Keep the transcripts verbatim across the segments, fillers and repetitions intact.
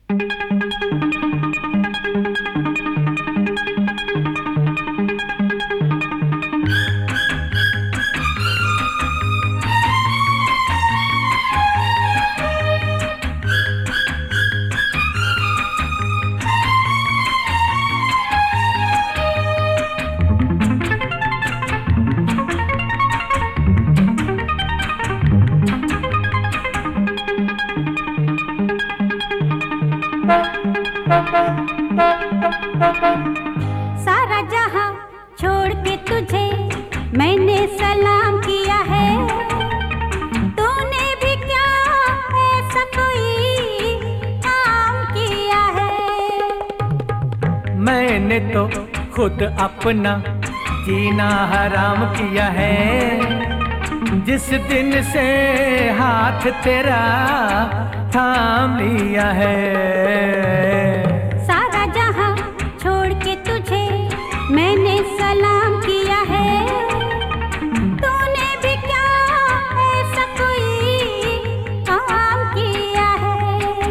सारा जहां छोड़ के तुझे मैंने सलाम किया है, तूने भी क्या ऐसा कोई काम किया है? मैंने तो खुद अपना जीना हराम किया है, जिस दिन से हाथ तेरा थाम लिया है। सारा जहां छोड़ के तुझे मैंने सलाम किया है, तूने भी क्या ऐसा कोई काम किया है?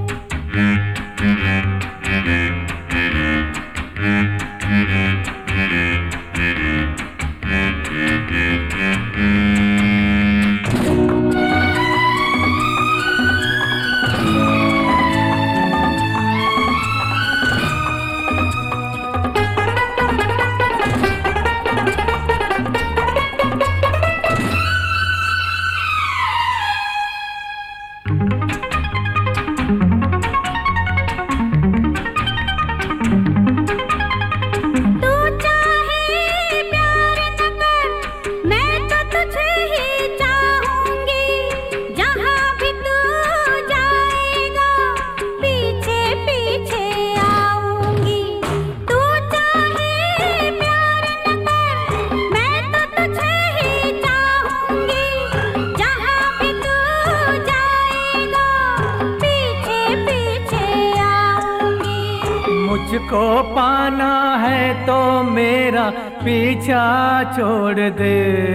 मुझको पाना है तो मेरा पीछा छोड़ दे।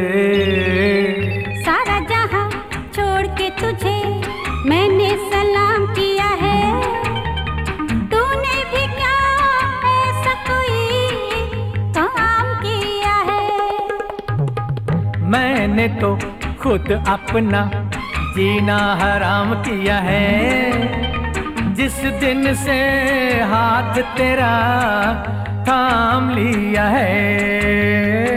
सारा जहां छोड़ के तुझे मैंने सलाम किया है, तूने भी क्या ऐसा कोई काम किया है? मैंने तो खुद अपना जीना हराम किया है, जिस दिन से हाथ तेरा थाम लिया है।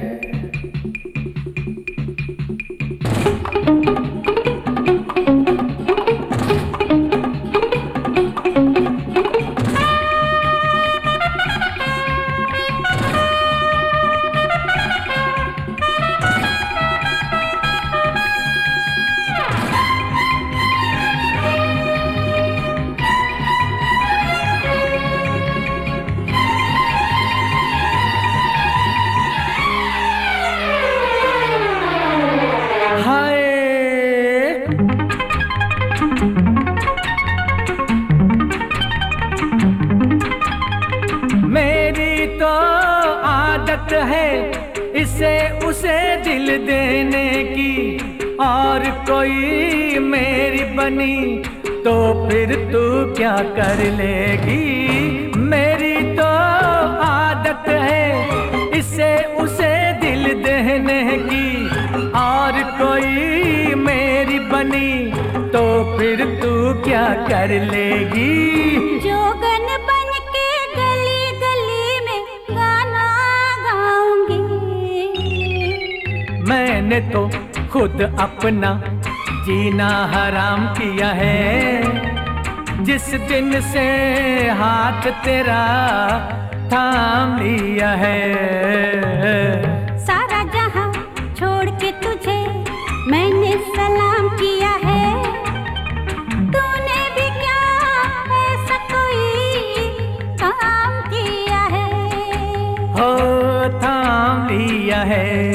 मेरी तो आदत है इसे उसे दिल देने की, और कोई मेरी बनी तो फिर तू क्या कर लेगी। मेरी तो आदत है इसे उसे दिल देने की, और कोई मेरी बनी तो फिर तू क्या कर लेगी। जोगन बन के गली गली में गाना गाऊंगी। मैंने तो खुद अपना जीना हराम किया है, जिस दिन से हाथ तेरा थाम लिया है। सारा जहां छोड़ के तुझे मैंने सलाम किया है, तूने भी क्या ऐसा कोई काम किया है? हो थाम लिया है।